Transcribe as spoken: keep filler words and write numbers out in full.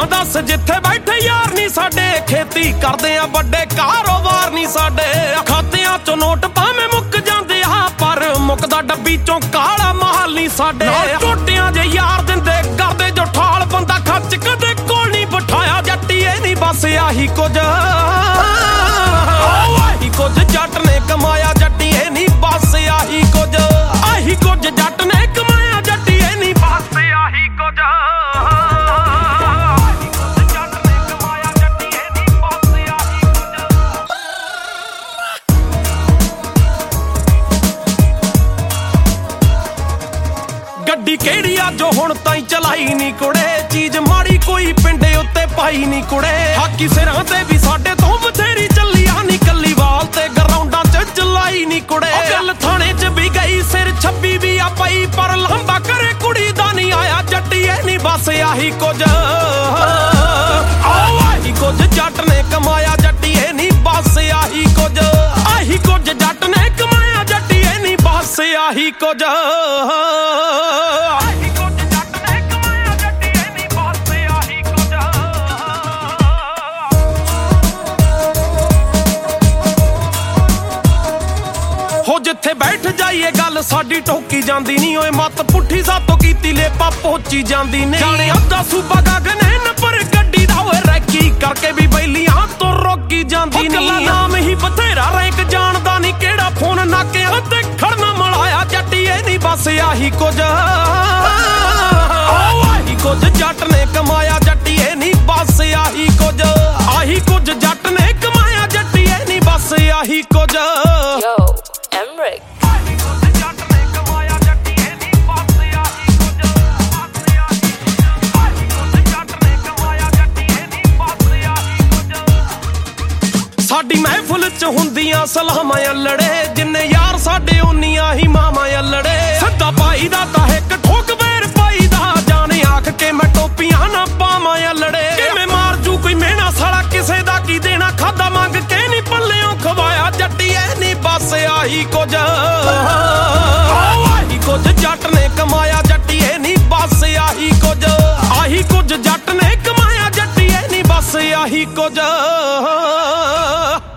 ਹਾਂ ਦੱਸ ਜਿੱਥੇ ਬੈਠੇ ਯਾਰ ਨੀ ਸਾਡੇ, ਖੇਤੀ ਕਰਦੇ ਆ ਵੱਡੇ ਕਾਰੋਬਾਰ ਨੀ ਸਾਡੇ। ਖਾਤਿਆਂ ਚੋਂ ਨੋਟ ਭਾਵੇਂ ਮੁੱਕ ਜਾਂਦੇ ਆ, ਪਰ ਮੁੱਕਦਾ ਡੱਬੀ ਚੋਂ ਕਾਲਾ ਮਾਲ ਨੀ ਸਾਡੇ। ਟੋਟਿਆਂ ਜੇ ਯਾਰ ਦਿੰਦੇ ਕਰਦੇ ਜੋ ਠਾਲ, ਬੰਦਾ ਖੱਚ ਕਦੇ ਕੋਲ ਨੀ ਬਿਠਾਇਆ ਜੱਟੀਏ ਨੀ ਬਸ ਆਹੀ ਕੁਝ, ਆਹੀ ਕੁਝ ਜੱਟ ਨੇ ਕਮਾਇਆ ਜੱਟੀਏ ਨੀ ਬਸ ਆਹੀ ਕੁਝ, ਆਹੀ ਕੁਝ ਜੱਟ ਨੇ ਕਮਾਇਆ ਜੱਟੀਏ ਨੀ ਬਸ ਆਹੀ ਕੁਝ। ਗੱਡੀ ਕਿਹੜੀ ਆ ਜੋ ਹੁਣ ਤਾਈਂ ਚਲਾਈ ਨੀ ਕੁੜੇ, ਚੀਜ਼ ਮਾੜੀ ਕੋਈ ਪਿੰਡੇ ਉੱਤੇ ਪਾਈ ਨੀ ਕੁੜੇ। ਹਾਕੀ ਸਿਰਾਂ ਤੇ ਵੀ ਸਾਡੇ ਤੋਂ ਬਥੇਰੀ ਚੱਲੀਆਂ ਨੀ, ਕੱਲੀ ਵਾਲ ਤੇ ਗਰਾਊਂਡਾਂ ਚ ਚਲਾਈ ਨੀ ਕੁੜੇ। ਗੱਲ ਥਾਣੇ ਚ ਵੀ ਗਈ ਸਿਰ ਛੱਬੀ ਵੀ ਆ ਪਈ, ਪਰ ਲੰਬਾ ਕਰੇ ਕੁੜੀ ਦਾ ਨੀ ਆਇਆ ਜੱਟੀਏ ਨੀ ਬਸ ਆਹੀ ਕੁਝ, ਆਹੀ ਕੁਝ ਜੱਟ ਨੇ ਕਮਾਇਆ ਜੱਟੀਏ ਨੀ ਬਸ ਆਹੀ ਕੁਝ, ਆਹੀ ਕੁਝ ਜੱਟ ਨੇ ਕਮਾਇਆ ਜੱਟੀਏ ਨੀ ਬਸ ਆਹੀ ਕੁਝ। ਹੋ ਜਿੱਥੇ ਬੈਠ ਜਾਈਏ ਗੱਲ ਸਾਡੀ ਟੋਕੀ ਜਾਂਦੀ ਨੀ, ਓਏ ਮੱਤ ਪੁੱਠੀ ਸਾਤੋਂ ਕੀਤੀ ਲੇਪਾ ਪਹੁੰਚੀ ਜਾਂਦੀ ਨੇ। ਜਾਣੇ ਅੱਧਾ ਸੂਬਾ ਗਗਨੇ ਨੰਬਰ ਗੱਡੀ ਦਾ, ਓਏ ਰੈਕੀ ਕਰਕੇ ਵੀ ਬੈਲੀਆਂ ਤੋਂ ਰੋਕੀ ਜਾਂਦੀ ਨੀ। ਕੱਲਾ ਨਾਮ ਹੀ ਬਥੇਰਾ ਰੈਂਕ ਜਾਣਦਾ ਨੀ, ਕਿਹੜਾ ਫੋਨ ਨਾਕਿਆਂ ਤੇ ਖੜਨਾ ਮਲਾਇਆ ਜੱਟੀਏ ਨੀ ਬਸ ਆਹੀ ਕੁਝ, ਆਹੀ ਕੁਝ ਜੱਟ ਨੇ ਕਮਾਇਆ ਜੱਟੀਏ ਨੀ ਬਸ ਆਹੀ ਕੁਝ, ਆਹੀ ਕੁਝ ਜੱਟ ਨੇ ਕਮਾਇਆ ਜੱਟੀਏ ਨੀ ਬਸ ਆਹੀ ਕੁਝ। Emrick ਸਾਡੀ ਮਹਿਫਲ ਚ ਹੁੰਦੀਆਂ ਸਲਾਮਾਂ ਅਲੜੇ, ਜਿੰਨੇ ਯਾਰ ਸਾਡੇ ਉਨੀਆਂ ਹੀ ਮਾਵਾਂ ਅਲੜੇ। ਸੱਦਾ ਪਾਈ ਦਾ ਤਾਂ ਇੱਕ ਠੋਕ ਵੇਰ ਪਾਈ ਦਾ, ਜਾਣੇ ਆਖ ਕੇ ਮੈਂ ਟੋਪੀਆਂ ਨਾ ਪਾਵਾਂ ਅਲੜੇ। ਕਿਵੇਂ ਮਾਰ ਜੂ ਕੋਈ ਮਿਹਣਾ ਸਾਲਾ ਕਿਸੇ ਦਾ ਕੀ ਦੇਣਾ, ਖਾਦਾ ਮੰਗ ਕੇ ਨੀ ਪੱਲਿਓਂ ਖਵਾਇਆ ਜੱਟੀਏ ਨੀ ਬਸ ਆਹੀ ਕੁਝ, ਆਹੀ ਕੁਝ ਜੱਟ ਨੇ ਕਮਾਇਆ ਜੱਟੀਏ ਨੀ ਬਸ ਆਹੀ ਕੁਝ, ਆਹੀ ਕੁਝ ਜੱਟ ਨੇ ਕਮਾਇਆ ਜੱਟੀਏ ਨੀ ਬਸ ਆਹੀ ਕੁਝ।